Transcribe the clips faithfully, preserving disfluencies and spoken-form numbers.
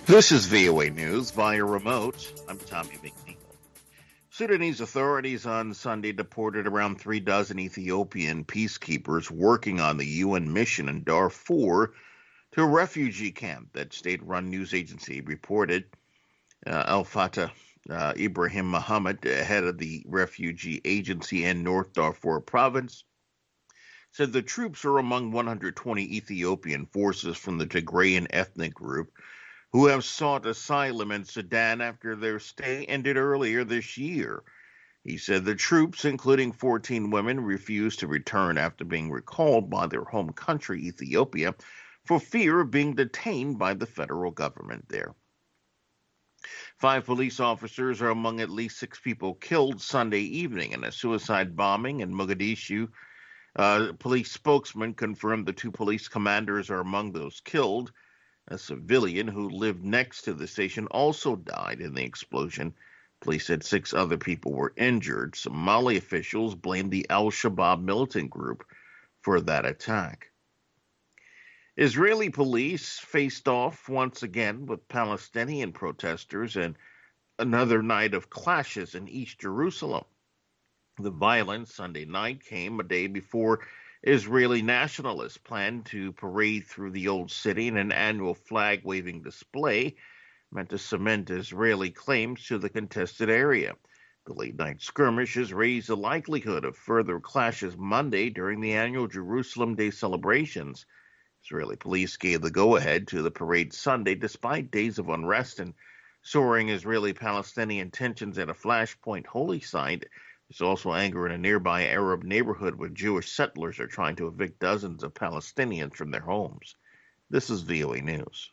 This is V O A News via remote. I'm Tommy McNeil. Sudanese authorities on Sunday deported around three dozen Ethiopian peacekeepers working on the U N mission in Darfur to a refugee camp, that state-run news agency reported. Uh, Al Fatah uh, Ibrahim Mohammed, head of the refugee agency in North Darfur province, said the troops are among one hundred twenty Ethiopian forces from the Tigrayan ethnic group who have sought asylum in Sudan after their stay ended earlier this year. He said the troops, including fourteen women, refused to return after being recalled by their home country, Ethiopia, for fear of being detained by the federal government there. Five police officers are among at least six people killed Sunday evening in a suicide bombing in Mogadishu. Uh, police spokesman confirmed the two police commanders are among those killed. A civilian who lived next to the station also died in the explosion. Police said six other people were injured. Somali officials blamed the Al-Shabaab militant group for that attack. Israeli police faced off once again with Palestinian protesters in another night of clashes in East Jerusalem. The violence Sunday night came a day before Israeli nationalists plan to parade through the old city in an annual flag-waving display meant to cement Israeli claims to the contested area. The late-night skirmishes raised the likelihood of further clashes Monday during the annual Jerusalem Day celebrations. Israeli police gave the go-ahead to the parade Sunday despite days of unrest and soaring Israeli-Palestinian tensions at a flashpoint holy site. There's also anger in a nearby Arab neighborhood where Jewish settlers are trying to evict dozens of Palestinians from their homes. This is V O A News.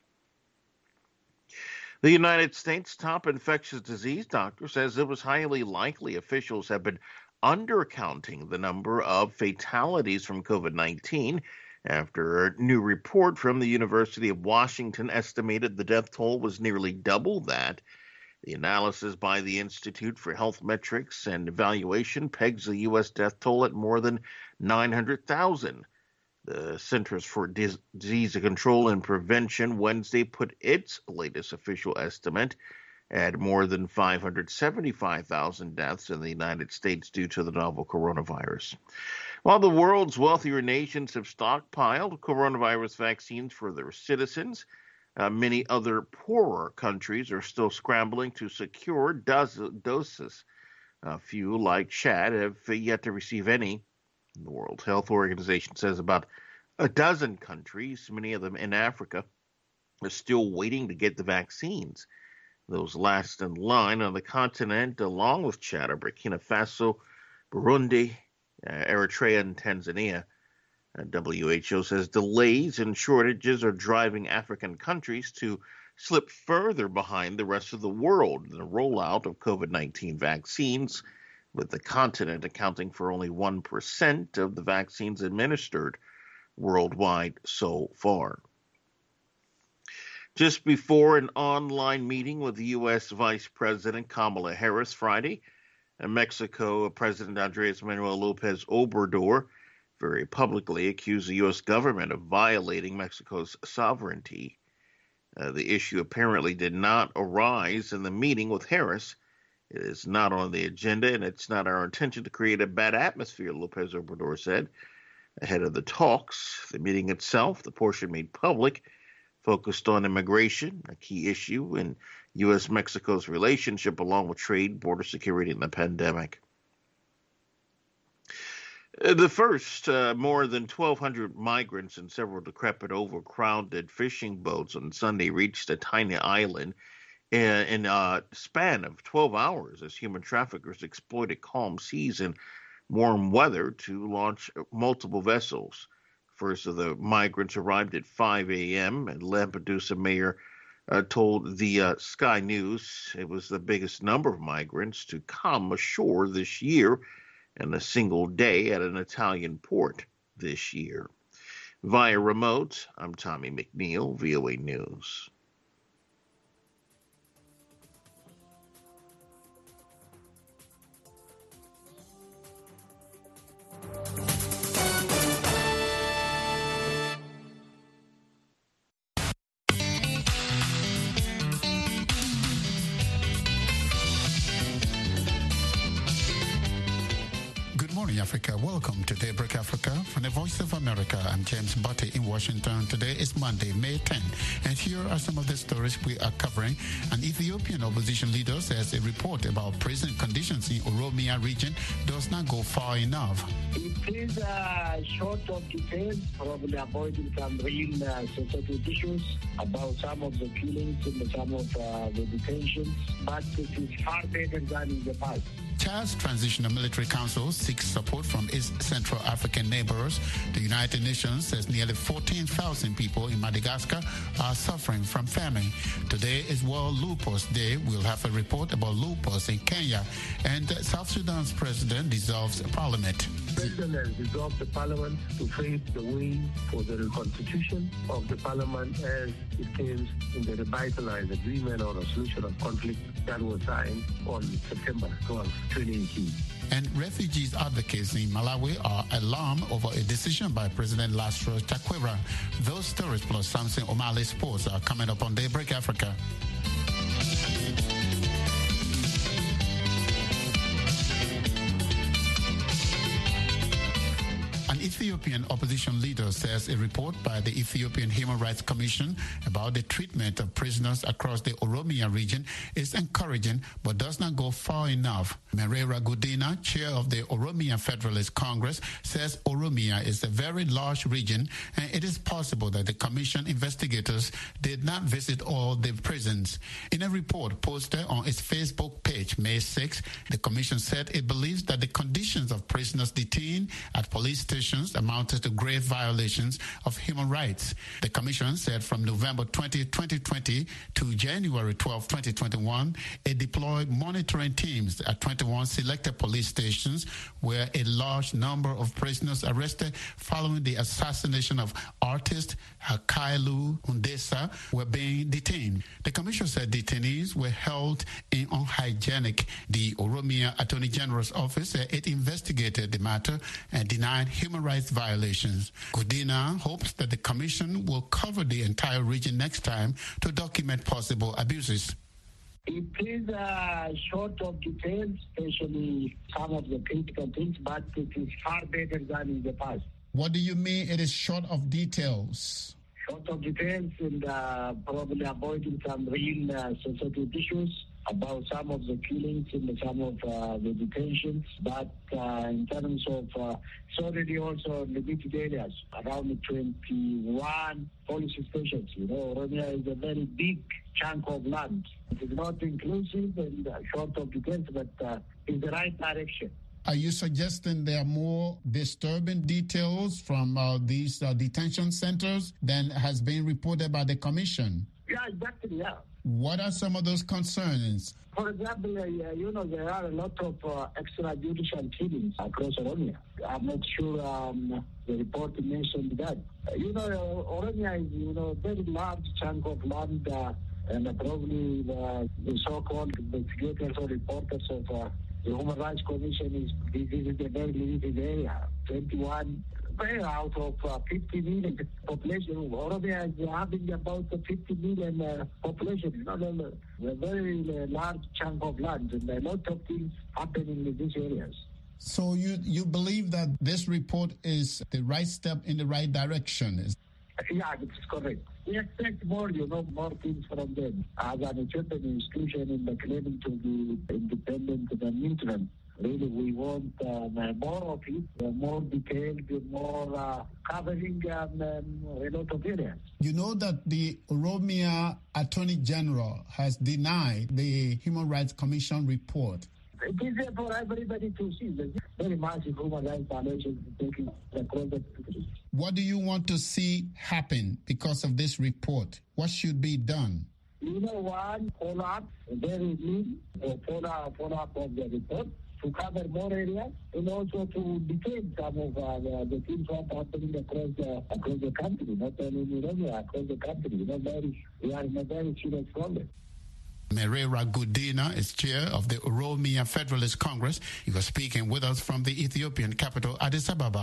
The United States top infectious disease doctor says it was highly likely officials have been undercounting the number of fatalities from COVID nineteen after a new report from the University of Washington estimated the death toll was nearly double that. The analysis by the Institute for Health Metrics and Evaluation pegs the U S death toll at more than nine hundred thousand. The Centers for Disease Control and Prevention Wednesday put its latest official estimate at more than five hundred seventy-five thousand deaths in the United States due to the novel coronavirus. While the world's wealthier nations have stockpiled coronavirus vaccines for their citizens, Uh, many other poorer countries are still scrambling to secure do- doses. A few, like Chad, have yet to receive any. The World Health Organization says about a dozen countries, many of them in Africa, are still waiting to get the vaccines. Those last in line on the continent, along with Chad, are Burkina Faso, Burundi, uh, Eritrea, and Tanzania. W H O says delays and shortages are driving African countries to slip further behind the rest of the world in the rollout of COVID nineteen vaccines, with the continent accounting for only one percent of the vaccines administered worldwide so far. Just before an online meeting with the U S Vice President Kamala Harris Friday, Mexico President Andres Manuel Lopez Obrador very publicly accused the U S government of violating Mexico's sovereignty. Uh, the issue apparently did not arise in the meeting with Harris. It is not on the agenda, and it's not our intention to create a bad atmosphere, Lopez Obrador said. Ahead of the talks, the meeting itself, the portion made public, focused on immigration, a key issue in U S Mexico's relationship, along with trade, border security, and the pandemic. The first, uh, more than twelve hundred migrants and several decrepit, overcrowded fishing boats on Sunday reached a tiny island in, in a span of twelve hours as human traffickers exploited calm seas and warm weather to launch multiple vessels. First of the migrants arrived at five a.m., and Lampedusa mayor uh, told the uh, Sky News it was the biggest number of migrants to come ashore this year in a single day at an Italian port this year. Via remote, I'm Tommy McNeil, V O A News. morning, Africa. Welcome to Daybreak Africa from the Voice of America. I'm James Butte in Washington. Today is Monday, May tenth, and here are some of the stories we are covering. An Ethiopian opposition leader says a report about prison conditions in Oromia region does not go far enough. It is uh, short of details, probably avoiding some real uh, sensitive issues about some of the killings and some of uh, the detentions, but it is far better than in the past. Chad's Transitional Military Council seeks support from its Central African neighbors. The United Nations says nearly fourteen thousand people in Madagascar are suffering from famine. Today is World Lupus Day. We'll have a report about lupus in Kenya. And South Sudan's president dissolves parliament. The president has dissolved the parliament to pave the way for the reconstitution of the parliament as it came in the revitalized agreement or resolution of conflict that was signed on September twelfth, twenty eighteen. And refugees advocates in Malawi are alarmed over a decision by President Lazarus Chakwera. Those stories plus Samson O'Malley Sports are coming up on Daybreak Africa. An Ethiopian opposition leader says a report by the Ethiopian Human Rights Commission about the treatment of prisoners across the Oromia region is encouraging but does not go far enough. Merera Gudina, chair of the Oromia Federalist Congress, says Oromia is a very large region and it is possible that the commission investigators did not visit all the prisons. In a report posted on its Facebook page May sixth, the commission said it believes that the conditions of prisoners detained at police stations amounted to grave violations of human rights. The commission said from November twentieth, twenty twenty to January twelfth, twenty twenty-one, it deployed monitoring teams at twenty-one selected police stations where a large number of prisoners arrested following the assassination of artist Hakailu Hundessa were being detained. The commission said detainees were held in unhygienic. The Oromia Attorney General's office said it investigated the matter and denied human rights violations. Gudina hopes that the commission will cover the entire region next time to document possible abuses. It is uh, short of details, especially some of the critical things, but it is far better than in the past. What do you mean it is short of details? Short of details and uh, probably avoiding some real uh, sensitive issues about some of the killings and some of uh, the detentions, but uh, in terms of, uh, it's already also limited areas, around twenty-one police stations. You know, Oromia is a very big chunk of land. It is not inclusive and uh, short of details, but uh, in the right direction. Are you suggesting there are more disturbing details from uh, these uh, detention centers than has been reported by the commission? Yeah, exactly, yeah. What are some of those concerns? For example, uh, you know, there are a lot of uh, extrajudicial killings across Oromia. I'm not sure um, the report mentioned that. Uh, you know, uh, Oromia is, you know, a very large chunk of land, uh, and uh, probably the, the so-called investigators or reporters of uh, the Human Rights Commission is this is a very limited area, twenty-one out of uh, fifty million population. Oromia is having about a fifty million uh, population. You know, a very uh, large chunk of land, and a lot of things happening in these areas. So you you believe that this report is the right step in the right direction? Is Yeah, it is correct. We expect more, you know, more things from them. As an Ethiopian institution in the claiming to be independent and neutral, really we want um, more of it, uh, more detailed, more uh, covering um, um, a lot of areas. You know that the Oromia Attorney General has denied the Human Rights Commission report. It is there for everybody to see. There's very massive human rights violations taking across the country. What do you want to see happen because of this report? What should be done? You know, one, follow up, very lean, follow, follow up of the report to cover more areas and also to detain some of uh, the, the things that are happening across the, across the country, not only in Oromia, across the country. You know, very, we are in a very serious problem. Merera Gudina is chair of the Oromia Federalist Congress. He was speaking with us from the Ethiopian capital, Addis Ababa.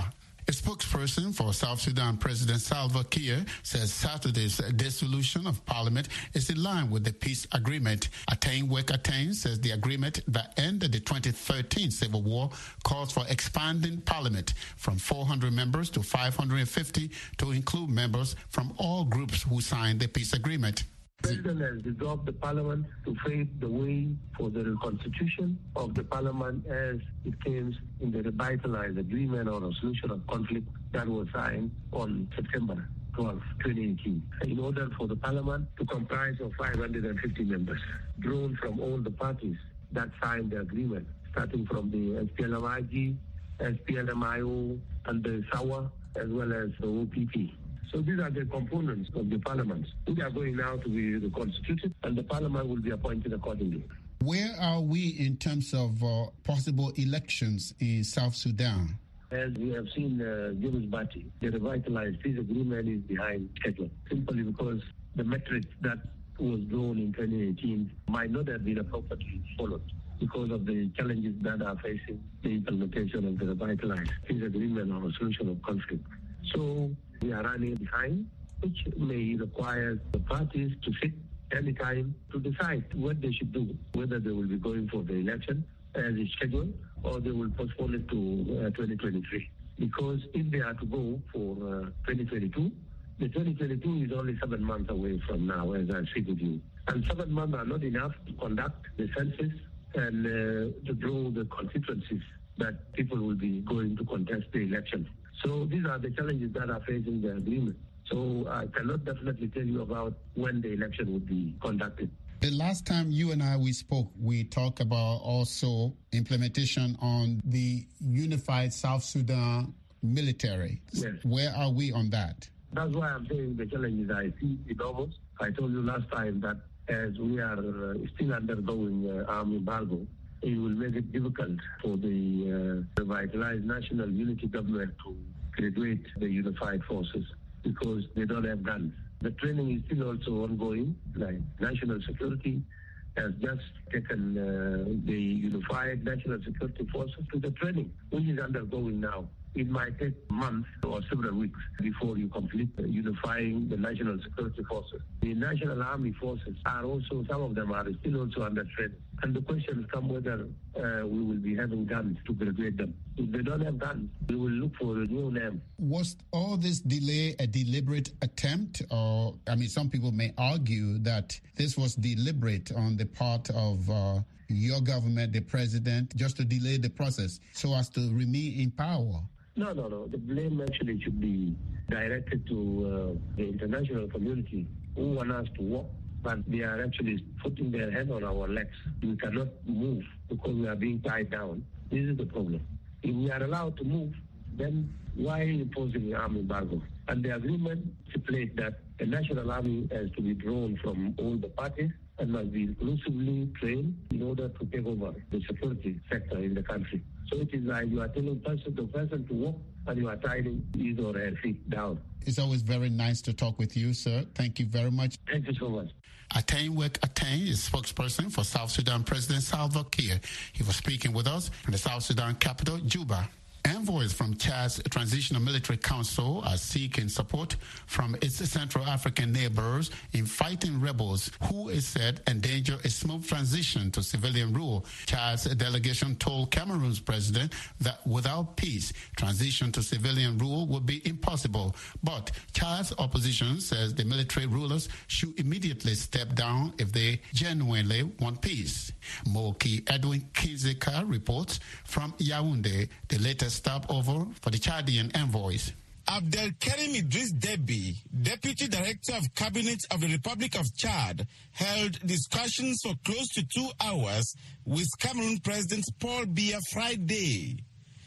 A spokesperson for South Sudan President Salva Kiir says Saturday's dissolution of parliament is in line with the peace agreement. Attain Wek Attain says the agreement that ended the twenty thirteen civil war calls for expanding parliament from four hundred members to five hundred fifty to include members from all groups who signed the peace agreement. The President has dissolved the parliament to pave the way for the reconstitution of the parliament as it came in the revitalized agreement or resolution of conflict that was signed on September twelfth, twenty eighteen, in order for the parliament to comprise of five hundred fifty members, drawn from all the parties that signed the agreement, starting from the S P L M I G, S P L M I O, and the S A W A, as well as the O P P. So these are the components of the parliament. We are going now to be reconstituted, and the parliament will be appointed accordingly. Where are we in terms of uh, possible elections in South Sudan? As we have seen, uh, James Bati, the revitalized peace agreement is behind schedule, simply because the metrics that was drawn in twenty eighteen might not have been appropriately followed because of the challenges that are facing the implementation of the revitalized peace agreement or resolution of conflict. So we are running behind, which may require the parties to sit any time to decide what they should do, whether they will be going for the election as is scheduled or they will postpone it to uh, twenty twenty-three. Because if they are to go for uh, twenty twenty-two, the twenty twenty-two is only seven months away from now, as I speak with you. And seven months are not enough to conduct the census and uh, to draw the constituencies that people will be going to contest the election. So these are the challenges that are facing the agreement. So I cannot definitely tell you about when the election would be conducted. The last time you and I we spoke, we talked about also implementation on the unified South Sudan military. Yes. Where are we on that? That's why I'm saying the challenges I see enormous. I told you last time that as we are uh, still undergoing uh, armed embargo, it will make it difficult for the uh, revitalized national unity government to graduate the unified forces because they don't have guns. The training is still also ongoing, like national security has just taken uh, the unified national security forces to the training, which is undergoing now. It might take months or several weeks before you complete unifying the national security forces. The national army forces are also, some of them are still also under training. And the questions come whether uh, we will be having guns to graduate them. If they don't have guns, we will look for a new name. Was all this delay a deliberate attempt? Or, I mean, some people may argue that this was deliberate on the part of uh, your government, the president, just to delay the process so as to remain in power. No, no, no. The blame actually should be directed to uh, the international community who want us to work, but they are actually putting their head on our legs. We cannot move because we are being tied down. This is the problem. If we are allowed to move, then why imposing an army embargo? And the agreement stipulates that the national army has to be drawn from all the parties and must be inclusively trained in order to take over the security sector in the country. So it is like you are telling person to person to walk and you are tying his or her feet down. It's always very nice to talk with you, sir. Thank you very much. Thank you so much. Attain Wek Attain is spokesperson for South Sudan President Salva Kiir. He was speaking with us in the South Sudan capital, Juba. Envoys from Chad's Transitional Military Council are seeking support from its Central African neighbors in fighting rebels who is said endanger a smooth transition to civilian rule. Chad's delegation told Cameroon's president that without peace, transition to civilian rule would be impossible. But Chad's opposition says the military rulers should immediately step down if they genuinely want peace. Moki Edwin Kinzeka reports from Yaoundé, the latest stopover for the Chadian envoys. Abdelkarim Idriss Deby, Deputy Director of Cabinet of the Republic of Chad, held discussions for close to two hours with Cameroon President Paul Biya Friday.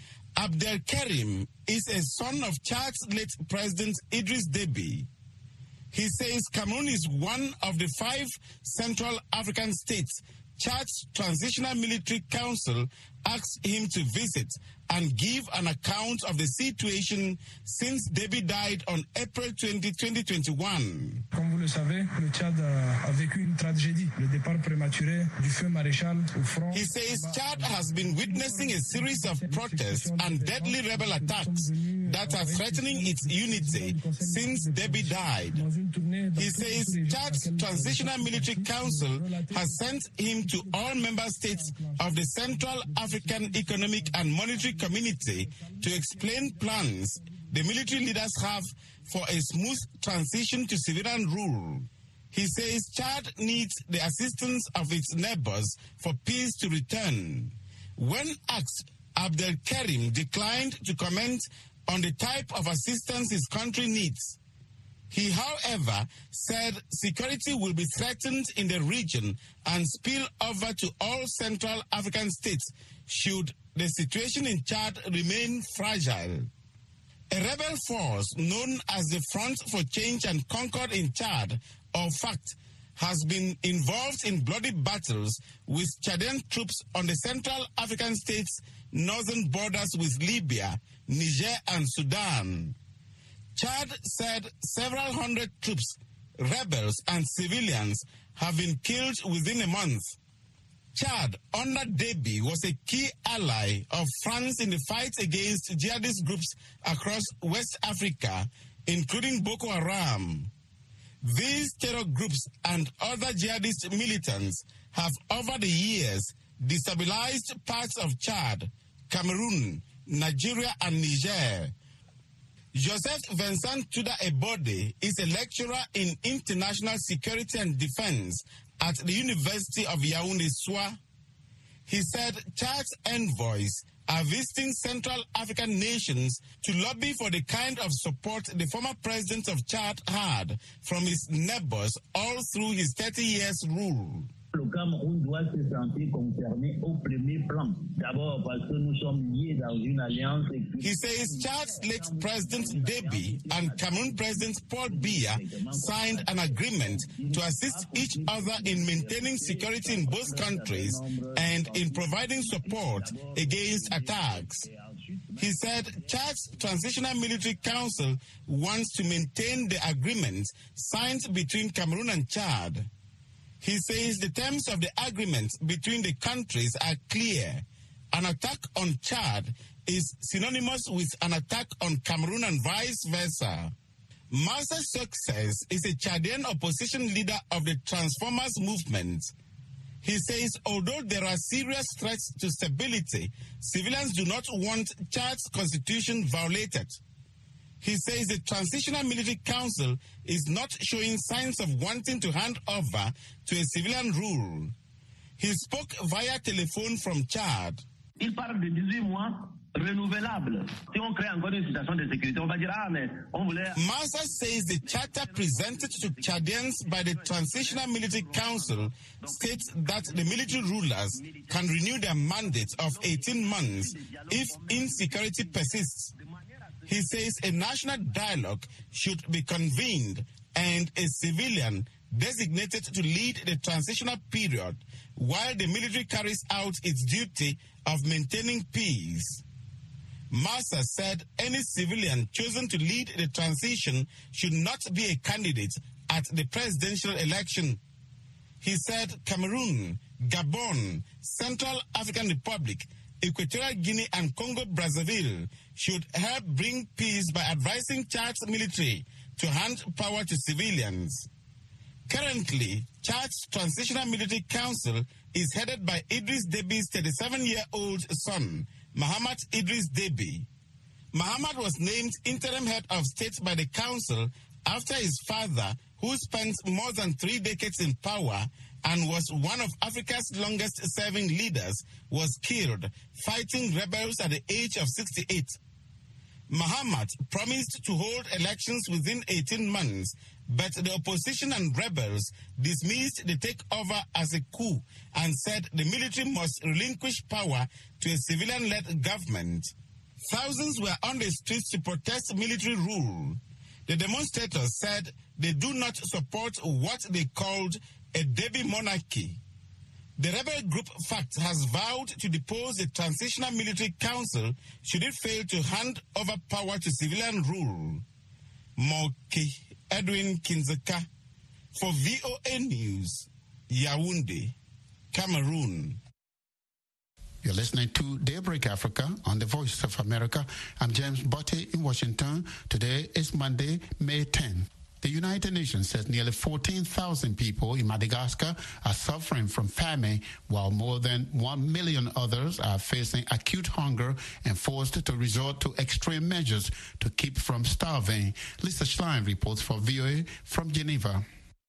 Abdelkarim is a son of Chad's late President Idriss Deby. He says Cameroon is one of the five Central African states Chad's Transitional Military Council asked him to visit and give an account of the situation since Deby died on April twentieth, twenty twenty-one. Comme vous le savez, le Tchad a vécu une tragédie, le départ prématuré du feu maréchal au front. He says Chad has been witnessing a series of protests and deadly rebel attacks that are threatening its unity since Deby died. He says Chad's Transitional Military Council has sent him to all member states of the Central African Economic and Monetary Community to explain plans the military leaders have for a smooth transition to civilian rule. He says Chad needs the assistance of its neighbors for peace to return. When asked, Abdel Karim declined to comment on the type of assistance his country needs. He, however, said security will be threatened in the region and spill over to all Central African states should the situation in Chad remain fragile. A rebel force known as the Front for Change and Concord in Chad, or FACT, has been involved in bloody battles with Chadian troops on the Central African states' northern borders with Libya, Niger, and Sudan. Chad said several hundred troops, rebels, and civilians have been killed within a month. Chad, under Deby, was a key ally of France in the fight against jihadist groups across West Africa, including Boko Haram. These terror groups and other jihadist militants have, over the years, destabilized parts of Chad, Cameroon, Nigeria, and Niger. Joseph Vincent Tuda Ebode is a lecturer in international security and defense at the University of Yaoundé-Soa. He said Chad's envoys are visiting Central African nations to lobby for the kind of support the former president of Chad had from his neighbors all through his thirty years rule. Le Cameroun doit se sentir concerné au premier plan. D'abord parce que nous sommes liés dans une alliance. He says Chad's late President Deby and Cameroon President Paul Biya signed an agreement to assist each other in maintaining security in both countries and in providing support against attacks. He said Chad's Transitional Military Council wants to maintain the agreement signed between Cameroon and Chad. He says the terms of the agreement between the countries are clear. An attack on Chad is synonymous with an attack on Cameroon and vice versa. Marcel Success is a Chadian opposition leader of the Transformers movement. He says although there are serious threats to stability, civilians do not want Chad's constitution violated. He says the Transitional Military Council is not showing signs of wanting to hand over to a civilian rule. He spoke via telephone from Chad. Il parle de dix-huit mois renouvelables. Si on crée encore une situation de sécurité, on va dire, ah, mais on voulait... Massa says the charter presented to Chadians by the Transitional Military Council states that the military rulers can renew their mandate of eighteen months if insecurity persists. He says a national dialogue should be convened and a civilian designated to lead the transitional period while the military carries out its duty of maintaining peace. Massa said any civilian chosen to lead the transition should not be a candidate at the presidential election. He said Cameroon, Gabon, Central African Republic, Equatorial Guinea and Congo-Brazzaville should help bring peace by advising Chad's military to hand power to civilians. Currently, Chad's Transitional Military Council is headed by Idris Deby's thirty-seven-year-old son, Mahamat Idris Deby. Mahamat was named interim head of state by the council after his father, who spent more than three decades in power and was one of Africa's longest-serving leaders, was killed fighting rebels at the age of sixty-eight. Mahamat promised to hold elections within eighteen months, but the opposition and rebels dismissed the takeover as a coup and said the military must relinquish power to a civilian-led government. Thousands were on the streets to protest military rule. The demonstrators said they do not support what they called a Deby monarchy. The rebel group FACT has vowed to depose the Transitional Military Council should it fail to hand over power to civilian rule. Moki Edwin Kinzeka for V O A News, Yaoundé, Cameroon. You're listening to Daybreak Africa on the Voice of America. I'm James Botte in Washington. Today is Monday, May tenth. The United Nations says nearly fourteen thousand people in Madagascar are suffering from famine, while more than one million others are facing acute hunger and forced to resort to extreme measures to keep from starving. Lisa Schlein reports for V O A from Geneva.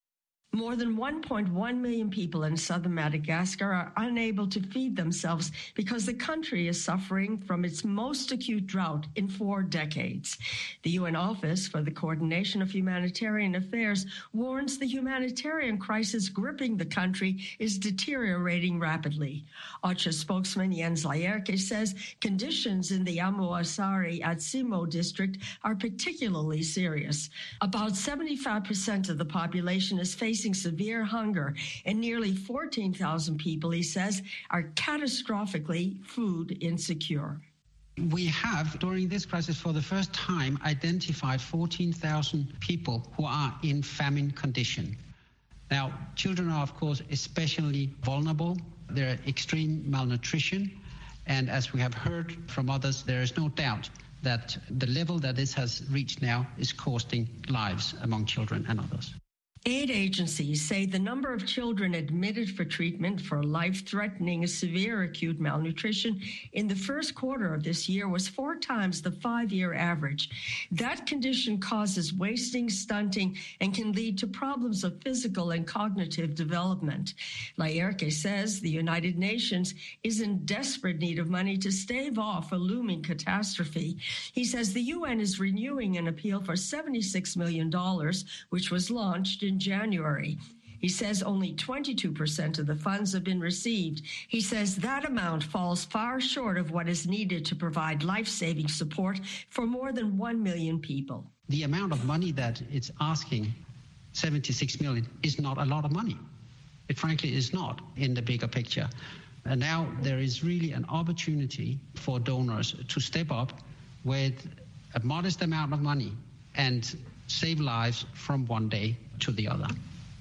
More than one point one million people in southern Madagascar are unable to feed themselves because the country is suffering from its most acute drought in four decades. The U N Office for the Coordination of Humanitarian Affairs warns the humanitarian crisis gripping the country is deteriorating rapidly. OCHA spokesman Jens Laerke says conditions in the Amuasari Atsimo district are particularly serious. About seventy-five percent of the population is facing severe hunger, and nearly fourteen thousand people, he says, are catastrophically food insecure. We have, during this crisis, for the first time, identified fourteen thousand people who are in famine condition. Now, children are, of course, especially vulnerable. There are extreme malnutrition, and as we have heard from others, there is no doubt that the level that this has reached now is costing lives among children and others. Aid agencies say the number of children admitted for treatment for life-threatening severe acute malnutrition in the first quarter of this year was four times the five-year average. That condition causes wasting, stunting, and can lead to problems of physical and cognitive development. Laerke says the United Nations is in desperate need of money to stave off a looming catastrophe. He says the U N is renewing an appeal for seventy-six million dollars, which was launched in January. He says only twenty-two percent of the funds have been received. He says that amount falls far short of what is needed to provide life-saving support for more than one million people. The amount of money that it's asking, seventy-six million, is not a lot of money. It frankly is not in the bigger picture. And now there is really an opportunity for donors to step up with a modest amount of money and save lives from one day to the other.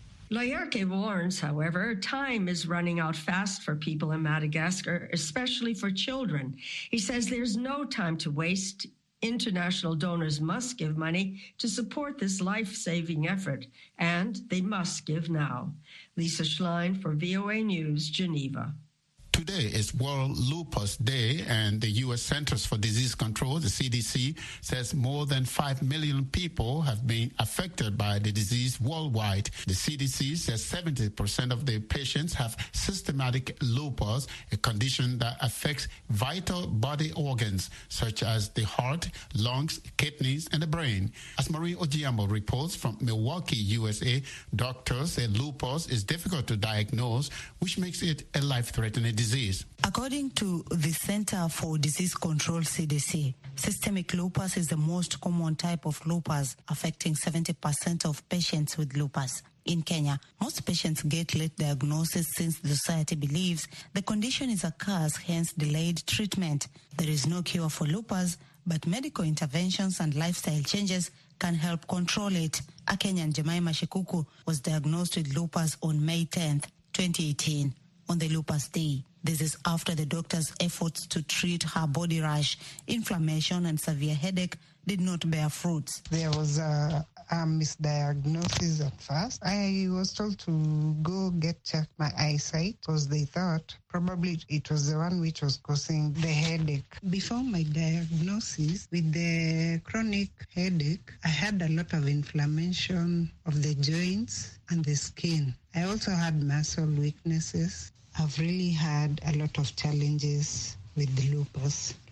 Laerke warns, however, time is running out fast for people in Madagascar, especially for children. He says there's no time to waste. International donors must give money to support this life-saving effort, and they must give now. Lisa Schlein for V O A News, Geneva. Today is World Lupus Day, and the U S Centers for Disease Control, the C D C, says more than five million people have been affected by the disease worldwide. The C D C says seventy percent of the patients have systematic lupus, a condition that affects vital body organs such as the heart, lungs, kidneys, and the brain. As Marie Ojiambo reports from Milwaukee, U S A, doctors say lupus is difficult to diagnose, which makes it a life-threatening disease. According to the Center for Disease Control, C D C, systemic lupus is the most common type of lupus, affecting seventy percent of patients with lupus. In Kenya, most patients get late diagnosis since the society believes the condition is a curse, hence delayed treatment. There is no cure for lupus, but medical interventions and lifestyle changes can help control it. A Kenyan, Jemima Shikuku, was diagnosed with lupus on May tenth, twenty eighteen. On the Lupus Day. This is after the doctor's efforts to treat her body rash, inflammation, and severe headache did not bear fruits. There was a, a misdiagnosis at first. I was told to go get checked my eyesight because they thought probably it was the one which was causing the headache. Before my diagnosis with the chronic headache, I had a lot of inflammation of the joints and the skin. I also had muscle weaknesses. I've really had a lot of challenges with the lupus,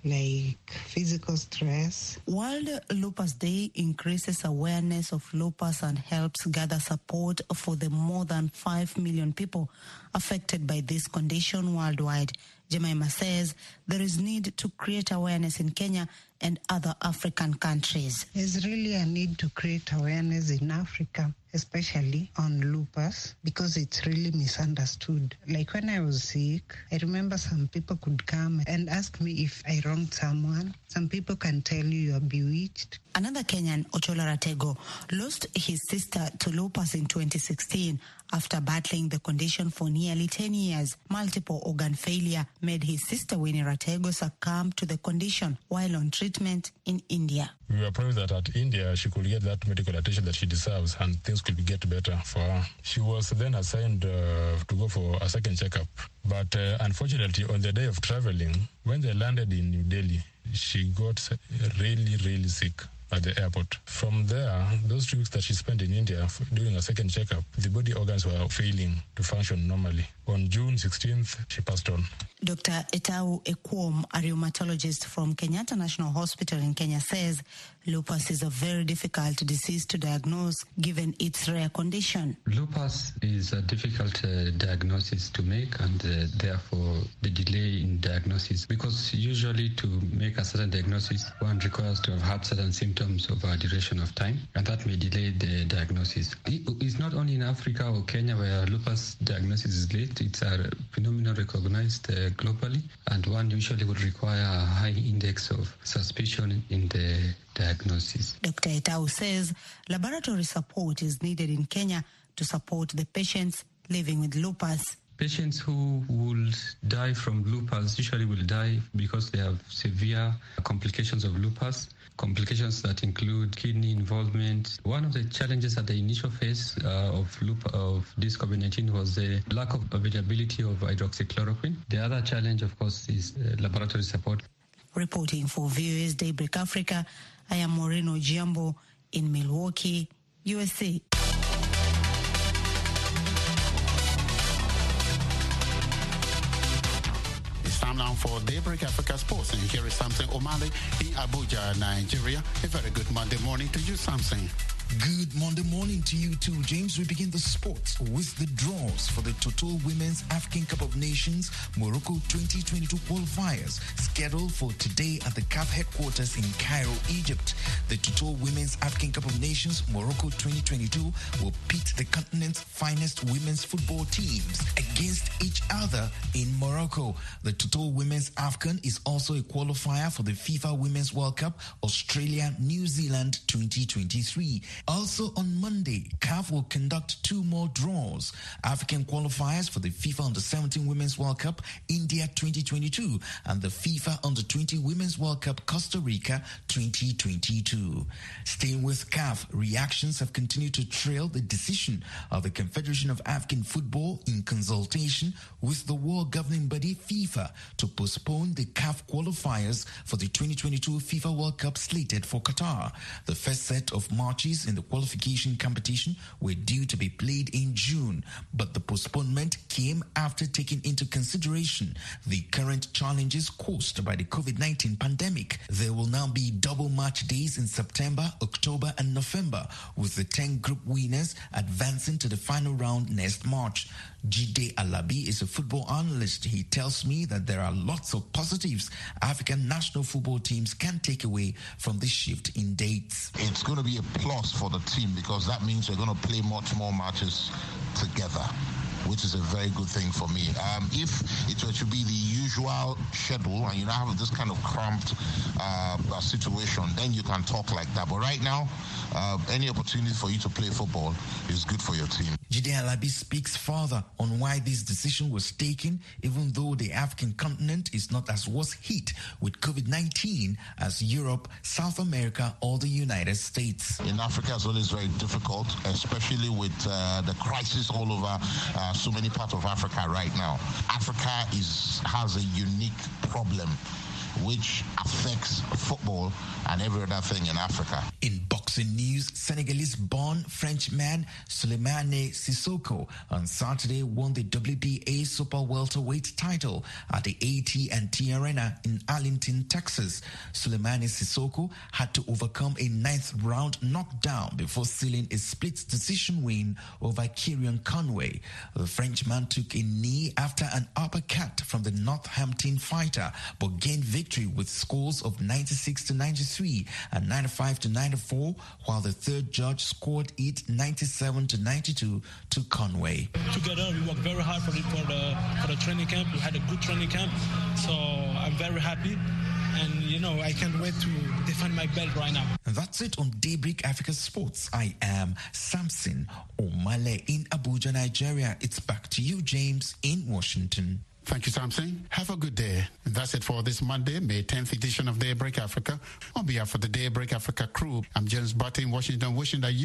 like physical stress. World Lupus Day increases awareness of lupus and helps gather support for the more than five million people affected by this condition worldwide. Jemima says there is need to create awareness in Kenya and other African countries. There's really a need to create awareness in Africa, especially on lupus, because it's really misunderstood. Like when I was sick, I remember some people could come and ask me if I wronged someone. Some people can tell you you're bewitched. Another Kenyan, Ochola Ratego, lost his sister to lupus in twenty sixteen after battling the condition for nearly ten years. Multiple organ failure made his sister Winnie Ratego succumb to the condition while on treatment in India. We were praying that at India she could get that medical attention that she deserves and things could get better for her. She was then assigned uh, to go for a second checkup. But uh, unfortunately, on the day of traveling, when they landed in New Delhi, she got really, really sick at the airport. From there, those two weeks that she spent in India during a second checkup, the body organs were failing to function normally. On June sixteenth, she passed on. Doctor Etau Ekwom, a rheumatologist from Kenyatta National Hospital in Kenya, says lupus is a very difficult disease to diagnose given its rare condition. Lupus is a difficult uh, diagnosis to make, and uh, therefore the delay in diagnosis, because usually to make a certain diagnosis, one requires to have had certain symptoms over a duration of time, and that may delay the diagnosis. It's not only in Africa or Kenya where lupus diagnosis is late. It's a phenomenon recognized uh, globally, and one usually would require a high index of suspicion in the diagnosis. Doctor Etau says laboratory support is needed in Kenya to support the patients living with lupus. Patients who will die from lupus usually will die because they have severe complications of lupus, complications that include kidney involvement. One of the challenges at the initial phase uh, of lupus of this COVID nineteen was the lack of availability of hydroxychloroquine. The other challenge, of course, is uh, laboratory support. Reporting for V O A's Daybreak Africa, I am Maureen Ojiambo in Milwaukee, U S A. Time now for Daybreak Africa Sports, and here is Samson Omale in Abuja, Nigeria. A very good Monday morning to you, Samson. Good Monday morning to you too, James. We begin the sports with the draws for the Total Women's African Cup of Nations Morocco twenty twenty-two qualifiers scheduled for today at the C A F headquarters in Cairo, Egypt. The Total Women's African Cup of Nations Morocco twenty twenty-two will pit the continent's finest women's football teams against each other in Morocco. The Total Women's African is also a qualifier for the FIFA Women's World Cup Australia-New Zealand twenty twenty-three. Also on Monday, C A F will conduct two more draws. African qualifiers for the FIFA Under seventeen Women's World Cup India twenty twenty-two and the FIFA Under twenty Women's World Cup Costa Rica twenty twenty-two. Staying with C A F, reactions have continued to trail the decision of the Confederation of African Football in consultation with the world governing body FIFA to postpone the C A F qualifiers for the twenty twenty-two FIFA World Cup slated for Qatar. The first set of matches in the qualification competition were due to be played in June, but the postponement came after taking into consideration the current challenges caused by the COVID nineteen pandemic. There will now be double match days in September, October and November, with the ten group winners advancing to the final round next March. Jide Alabi is a football analyst. He tells me that there are lots of positives African national football teams can take away from the shift in dates. It's going to be a plus for the team because that means we're going to play much more matches together, which is a very good thing for me. Um, if it were to be the usual schedule and you don't have this kind of cramped uh, situation, then you can talk like that. But right now, uh, any opportunity for you to play football is good for your team. Jide Alabi speaks further on why this decision was taken, even though the African continent is not as worse hit with COVID nineteen as Europe, South America, or the United States. In Africa as well, it's very difficult, especially with uh, the crisis all over uh, so many parts of Africa right now. Africa is has a unique problem which affects football and every other thing in Africa. In boxing, Boxing news, Senegalese-born Frenchman Souleymane Sissoko on Saturday won the W B A Super Welterweight title at the A T and T Arena in Arlington, Texas. Souleymane Sissoko had to overcome a ninth round knockdown before sealing a split decision win over Kieran Conway. The Frenchman took a knee after an uppercut from the Northampton fighter, but gained victory with scores of ninety-six to ninety-three and ninety-five to ninety-four, while the third judge scored it ninety-seven to ninety-two to Conway. Together, we worked very hard for the, for the for the training camp. We had a good training camp, so I'm very happy. And, you know, I can't wait to defend my belt right now. And that's it on Daybreak Africa Sports. I am Samson Omale in Abuja, Nigeria. It's back to you, James, in Washington. Thank you, Samson. Have a good day. And that's it for this Monday, May tenth edition of Daybreak Africa. On behalf of the Daybreak Africa crew, I'm James Barton in Washington, wishing that you